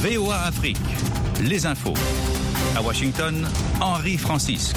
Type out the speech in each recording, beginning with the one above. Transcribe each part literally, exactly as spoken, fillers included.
V O A Afrique, les infos. À Washington, Henri Francisque.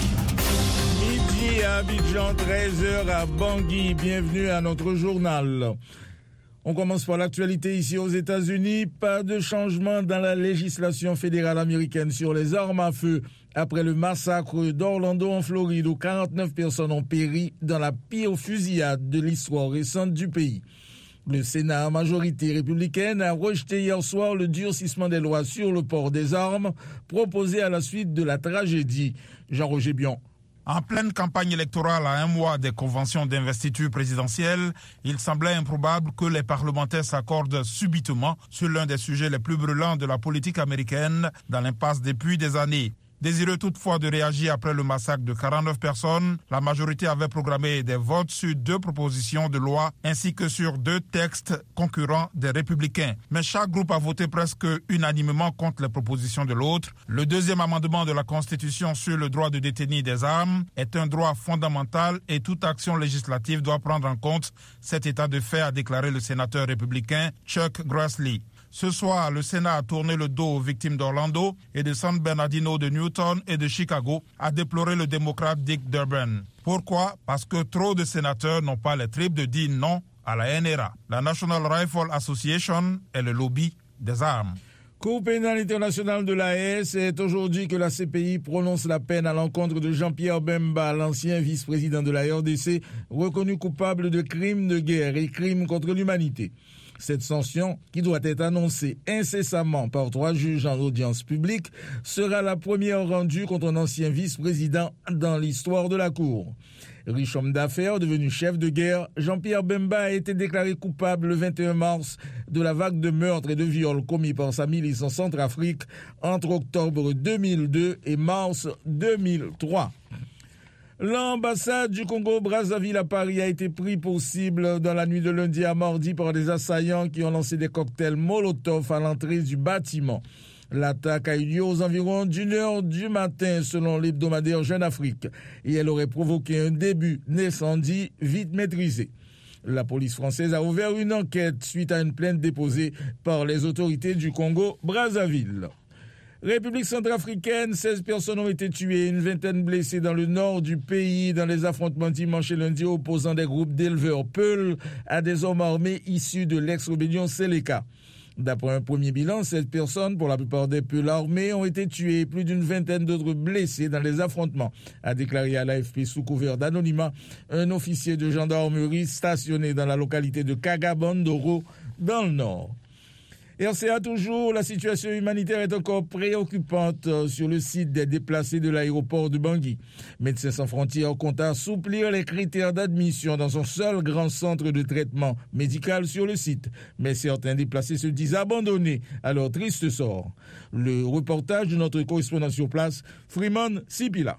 Midi à Abidjan, treize heures à Bangui. Bienvenue à notre journal. On commence par l'actualité ici aux États-Unis. Pas de changement dans la législation fédérale américaine sur les armes à feu après le massacre d'Orlando en Floride où quarante-neuf personnes ont péri dans la pire fusillade de l'histoire récente du pays. Le Sénat, à majorité républicaine, a rejeté hier soir le durcissement des lois sur le port des armes proposé à la suite de la tragédie. Jean-Roger Bion. En pleine campagne électorale à un mois des conventions d'investiture présidentielle, il semblait improbable que les parlementaires s'accordent subitement sur l'un des sujets les plus brûlants de la politique américaine dans l'impasse depuis des années. Désireux toutefois de réagir après le massacre de quarante-neuf personnes, la majorité avait programmé des votes sur deux propositions de loi ainsi que sur deux textes concurrents des républicains. Mais chaque groupe a voté presque unanimement contre les propositions de l'autre. Le deuxième amendement de la Constitution sur le droit de détenir des armes est un droit fondamental et toute action législative doit prendre en compte cet état de fait, a déclaré le sénateur républicain Chuck Grassley. Ce soir, le Sénat a tourné le dos aux victimes d'Orlando et de San Bernardino de Newton et de Chicago, a déploré le démocrate Dick Durbin. Pourquoi ? Parce que trop de sénateurs n'ont pas les tripes de dire non à la N R A. La National Rifle Association est le lobby des armes. Cour pénale internationale de l'A E S, c'est aujourd'hui que la C P I prononce la peine à l'encontre de Jean-Pierre Bemba, l'ancien vice-président de la R D C, reconnu coupable de crimes de guerre et crimes contre l'humanité. Cette sanction, qui doit être annoncée incessamment par trois juges en audience publique, sera la première rendue contre un ancien vice-président dans l'histoire de la Cour. Riche homme d'affaires, devenu chef de guerre, Jean-Pierre Bemba a été déclaré coupable le vingt et un mars de la vague de meurtres et de viols commis par sa milice en Centrafrique entre octobre deux mille deux et mars deux mille trois. L'ambassade du Congo-Brazzaville à Paris a été pris pour cible dans la nuit de lundi à mardi par des assaillants qui ont lancé des cocktails Molotov à l'entrée du bâtiment. L'attaque a eu lieu aux environs d'une heure du matin selon l'hebdomadaire Jeune Afrique et elle aurait provoqué un début d'incendie vite maîtrisé. La police française a ouvert une enquête suite à une plainte déposée par les autorités du Congo-Brazzaville. République centrafricaine, seize personnes ont été tuées, une vingtaine blessées dans le nord du pays dans les affrontements dimanche et lundi opposant des groupes d'éleveurs Peul à des hommes armés issus de l'ex-rébellion Seleka. D'après un premier bilan, sept personnes, pour la plupart des Peul armés, ont été tuées et plus d'une vingtaine d'autres blessées dans les affrontements, a déclaré à l'A F P sous couvert d'anonymat un officier de gendarmerie stationné dans la localité de Kagabandoro dans le nord. R C A toujours, la situation humanitaire est encore préoccupante sur le site des déplacés de l'aéroport de Bangui. Médecins sans frontières compte assouplir les critères d'admission dans son seul grand centre de traitement médical sur le site. Mais certains déplacés se disent abandonnés à leur triste sort. Le reportage de notre correspondant sur place, Freeman Sipila.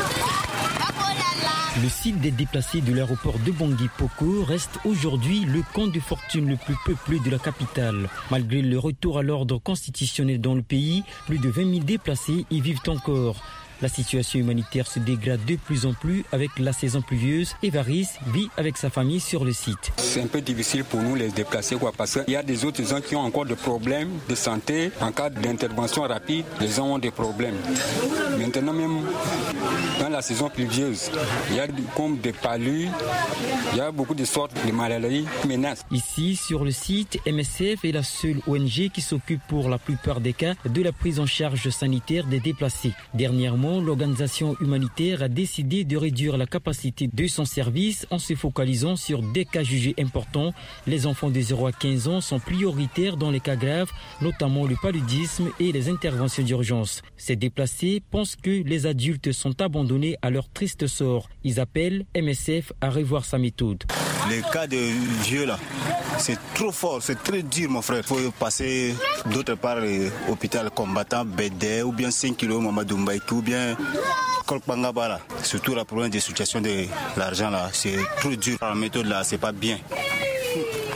Le site des déplacés de l'aéroport de Bangui-Poko reste aujourd'hui le camp de fortune le plus peuplé de la capitale. Malgré le retour à l'ordre constitutionnel dans le pays, plus de vingt mille déplacés y vivent encore. La situation humanitaire se dégrade de plus en plus avec la saison pluvieuse et Varis vit avec sa famille sur le site. C'est un peu difficile pour nous les déplacer quoi, parce qu'il y a des autres gens qui ont encore des problèmes de santé. En cas d'intervention rapide, les gens ont des problèmes. Maintenant même, dans la saison pluvieuse, il y a comme des palus, il y a beaucoup de sortes de maladies qui menacent. Ici, sur le site, M S F est la seule O N G qui s'occupe pour la plupart des cas de la prise en charge sanitaire des déplacés. Dernièrement, l'organisation humanitaire a décidé de réduire la capacité de son service en se focalisant sur des cas jugés importants. Les enfants de zéro à quinze ans sont prioritaires dans les cas graves, notamment le paludisme et les interventions d'urgence. Ces déplacés pensent que les adultes sont abandonnés à leur triste sort. Ils appellent M S F à revoir sa méthode. Les cas de vieux là, c'est trop fort, c'est très dur mon frère. Il faut passer d'autre part l'hôpital combattant Bédé ou bien cinq kilos Mamadou Mbaïki ou bien Kolpangabala. Surtout le problème des situations de l'argent là, c'est trop dur. La méthode là, c'est pas bien.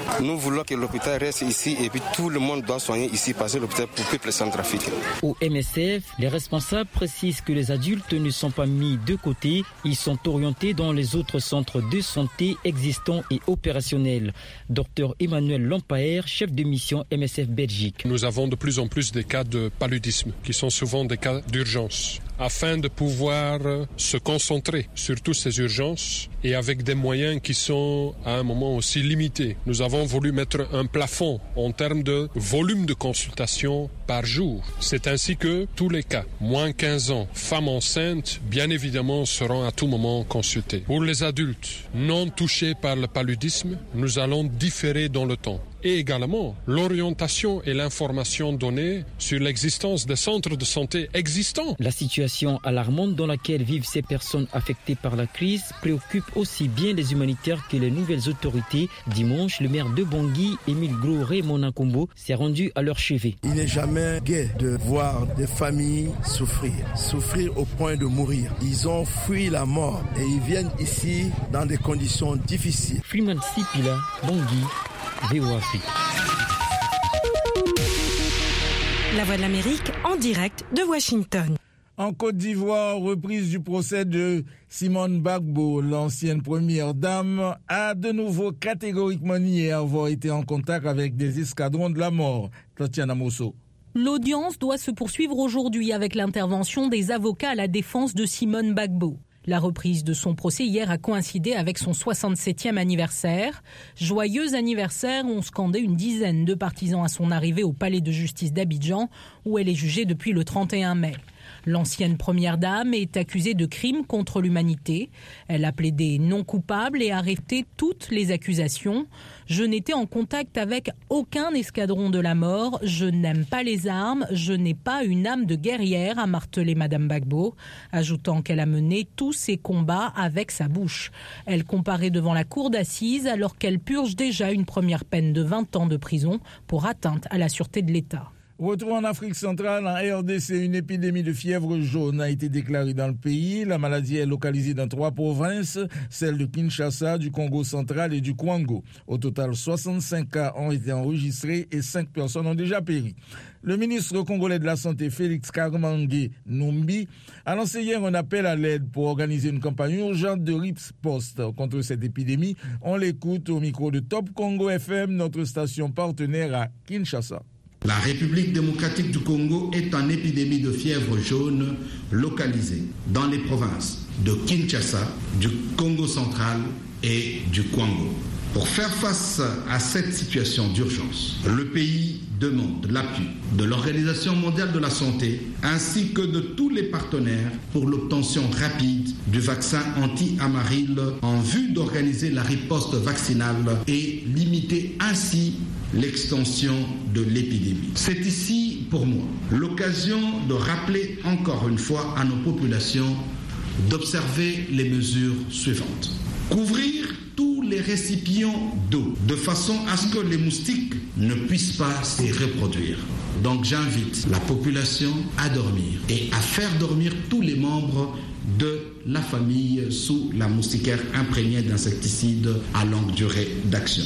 Nous voulons que l'hôpital reste ici et puis tout le monde doit soigner ici parce que l'hôpital pour peuple centrafricain. Au M S F, les responsables précisent que les adultes ne sont pas mis de côté, ils sont orientés dans les autres centres de santé existants et opérationnels. Docteur Emmanuel Lampaer, chef de mission M S F Belgique. Nous avons de plus en plus des cas de paludisme qui sont souvent des cas d'urgence. Afin de pouvoir se concentrer sur toutes ces urgences et avec des moyens qui sont à un moment aussi limités, nous avons voulu mettre un plafond en termes de volume de consultation par jour. C'est ainsi que tous les cas, moins quinze ans, femmes enceintes, bien évidemment, seront à tout moment consultés. Pour les adultes non touchés par le paludisme, nous allons différer dans le temps. Et également, l'orientation et l'information donnée sur l'existence des centres de santé existants. La situation alarmante dans laquelle vivent ces personnes affectées par la crise préoccupe aussi bien les humanitaires que les nouvelles autorités. Dimanche, le maire de Bangui, Émile Gros-Raymond Nakombo, s'est rendu à leur chevet. Il n'est jamais gai de voir des familles souffrir, souffrir au point de mourir. Ils ont fui la mort et ils viennent ici dans des conditions difficiles. Freeman Sipila, Bangui, V O Afrique. La Voix de l'Amérique en direct de Washington. En Côte d'Ivoire, reprise du procès de Simone Gbagbo, l'ancienne première dame, a de nouveau catégoriquement nié avoir été en contact avec des escadrons de la mort. Tatiana Mosso. L'audience doit se poursuivre aujourd'hui avec l'intervention des avocats à la défense de Simone Gbagbo. La reprise de son procès hier a coïncidé avec son soixante-septième anniversaire. Joyeux anniversaire, ont scandé une dizaine de partisans à son arrivée au palais de justice d'Abidjan, où elle est jugée depuis le trente et un mai. L'ancienne première dame est accusée de crimes contre l'humanité. Elle a plaidé non coupable et a arrêté toutes les accusations. Je n'étais en contact avec aucun escadron de la mort. Je n'aime pas les armes. Je n'ai pas une âme de guerrière, a martelé Madame Gbagbo, ajoutant qu'elle a mené tous ses combats avec sa bouche. Elle comparait devant la cour d'assises alors qu'elle purge déjà une première peine de vingt ans de prison pour atteinte à la sûreté de l'État. Retour en Afrique centrale, en R D C, une épidémie de fièvre jaune a été déclarée dans le pays. La maladie est localisée dans trois provinces, celles de Kinshasa, du Congo central et du Kwango. Au total, soixante-cinq cas ont été enregistrés et cinq personnes ont déjà péri. Le ministre congolais de la Santé, Félix Kabange Numbi, a lancé hier un appel à l'aide pour organiser une campagne urgente de riposte contre cette épidémie. On l'écoute au micro de Top Congo F M, notre station partenaire à Kinshasa. La République démocratique du Congo est en épidémie de fièvre jaune localisée dans les provinces de Kinshasa, du Congo central et du Kwango. Pour faire face à cette situation d'urgence, le pays demande l'appui de l'Organisation mondiale de la santé ainsi que de tous les partenaires pour l'obtention rapide du vaccin anti-amaryle en vue d'organiser la riposte vaccinale et limiter ainsi l'extension de l'épidémie. C'est ici, pour moi, l'occasion de rappeler encore une fois à nos populations d'observer les mesures suivantes. Couvrir tous les récipients d'eau de façon à ce que les moustiques ne puissent pas s'y reproduire. Donc j'invite la population à dormir et à faire dormir tous les membres de la famille sous la moustiquaire imprégnée d'insecticides à longue durée d'action.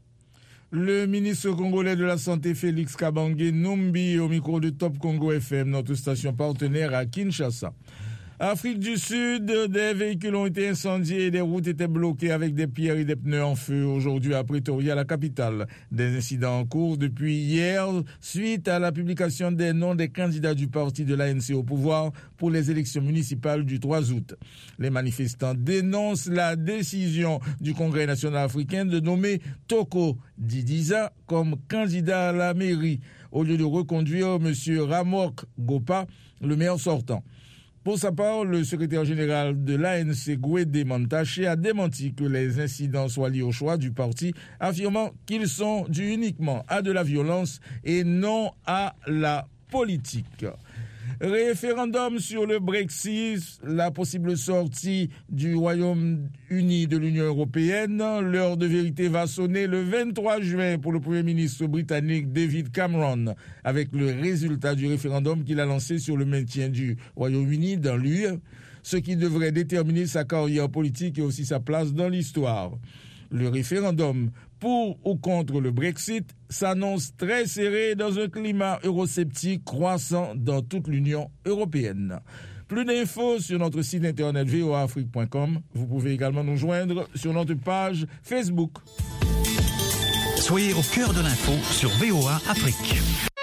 Le ministre congolais de la Santé, Félix Kabange Numbi, au micro de Top Congo F M, notre station partenaire à Kinshasa. Afrique du Sud, des véhicules ont été incendiés et des routes étaient bloquées avec des pierres et des pneus en feu aujourd'hui à Pretoria, la capitale. Des incidents en cours depuis hier suite à la publication des noms des candidats du parti de l'A N C au pouvoir pour les élections municipales du trois août. Les manifestants dénoncent la décision du Congrès national africain de nommer Toko Didiza comme candidat à la mairie au lieu de reconduire M. Ramok Gopa, le maire sortant. Pour sa part, le secrétaire général de l'A N C, Gwede Mantaché, a démenti que les incidents soient liés au choix du parti, affirmant qu'ils sont dus uniquement à de la violence et non à la politique. Référendum sur le Brexit, la possible sortie du Royaume-Uni de l'Union européenne. L'heure de vérité va sonner le vingt-trois juin pour le Premier ministre britannique David Cameron, avec le résultat du référendum qu'il a lancé sur le maintien du Royaume-Uni dans l'U E, ce qui devrait déterminer sa carrière politique et aussi sa place dans l'histoire. Le référendum pour ou contre le Brexit s'annonce très serré dans un climat eurosceptique croissant dans toute l'Union européenne. Plus d'infos sur notre site internet v o a afrique point com. Vous pouvez également nous joindre sur notre page Facebook. Soyez au cœur de l'info sur V O A Afrique.